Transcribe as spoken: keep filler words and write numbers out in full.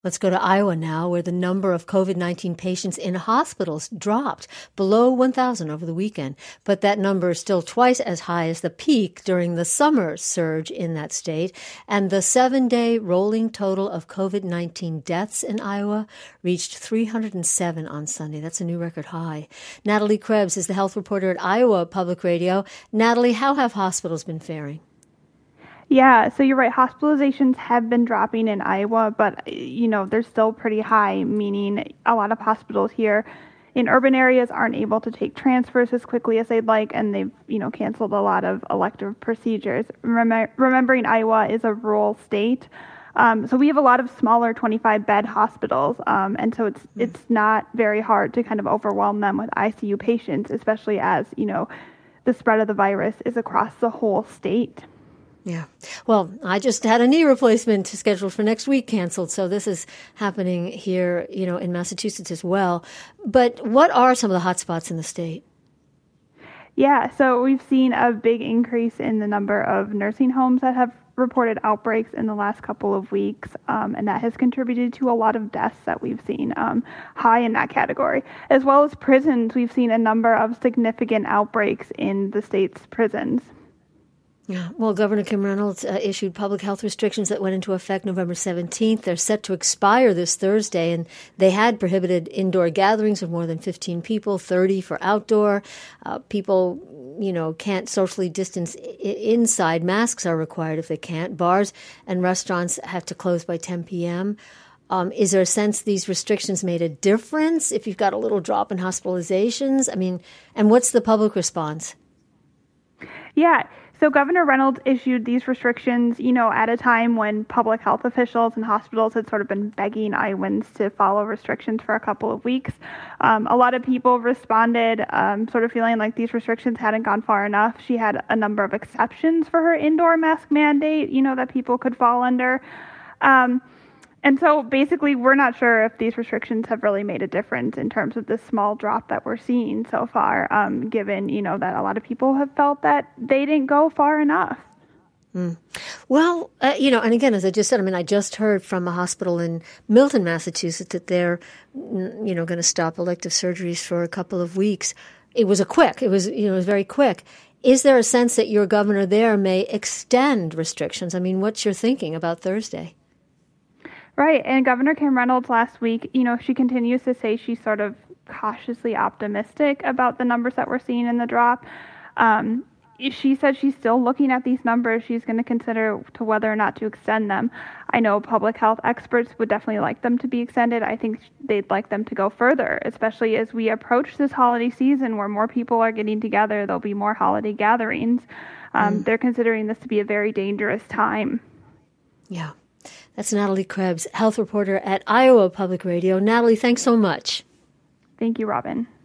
Let's go to Iowa now, where the number of COVID nineteen patients in hospitals dropped below one thousand over the weekend. But that number is still twice as high as the peak during the summer surge in that state. And the seven-day rolling total of COVID nineteen deaths in Iowa reached three hundred seven on Sunday. That's a new record high. Natalie Krebs is the health reporter at Iowa Public Radio. Natalie, how have hospitals been faring? Yeah, so you're right. Hospitalizations have been dropping in Iowa, but, you know, they're still pretty high, meaning a lot of hospitals here in urban areas aren't able to take transfers as quickly as they'd like, and they've, you know, canceled a lot of elective procedures. Remember, remembering Iowa is a rural state, um, so we have a lot of smaller twenty-five bed hospitals, um, and so it's mm. it's not very hard to kind of overwhelm them with I C U patients, especially as, you know, the spread of the virus is across the whole state. Yeah. Well, I just had a knee replacement scheduled for next week canceled. So this is happening here, you know, in Massachusetts as well. But what are some of the hot spots in the state? Yeah. So we've seen a big increase in the number of nursing homes that have reported outbreaks in the last couple of weeks. Um, and that has contributed to a lot of deaths that we've seen um, high in that category. As well as prisons, we've seen a number of significant outbreaks in the state's prisons. Yeah. Well, Governor Kim Reynolds uh, issued public health restrictions that went into effect November seventeenth. They're set to expire this Thursday, and they had prohibited indoor gatherings of more than fifteen people, thirty for outdoor. Uh, people, you know, can't socially distance I- inside. Masks are required if they can't. Bars and restaurants have to close by ten p.m. Um, is there a sense these restrictions made a difference if you've got a little drop in hospitalizations? I mean, and what's the public response? Yeah. So Governor Reynolds issued these restrictions, you know, at a time when public health officials and hospitals had sort of been begging Iowans to follow restrictions for a couple of weeks. Um, a lot of people responded um, sort of feeling like these restrictions hadn't gone far enough. She had a number of exceptions for her indoor mask mandate, you know, that people could fall under. Um, And so basically, we're not sure if these restrictions have really made a difference in terms of the small drop that we're seeing so far, um, given, you know, that a lot of people have felt that they didn't go far enough. Mm. Well, uh, you know, and again, as I just said, I mean, I just heard from a hospital in Milton, Massachusetts, that they're, you know, going to stop elective surgeries for a couple of weeks. It was a quick, it was, you know, it was very quick. Is there a sense that your governor there may extend restrictions? I mean, what's your thinking about Thursday? Right. And Governor Kim Reynolds last week, you know, she continues to say she's sort of cautiously optimistic about the numbers that we're seeing in the drop. Um, she said she's still looking at these numbers. She's going to consider to whether or not to extend them. I know public health experts would definitely like them to be extended. I think they'd like them to go further, especially as we approach this holiday season where more people are getting together. There'll be more holiday gatherings. Um, mm. They're considering this to be a very dangerous time. Yeah. That's Natalie Krebs, health reporter at Iowa Public Radio. Natalie, thanks so much. Thank you, Robin.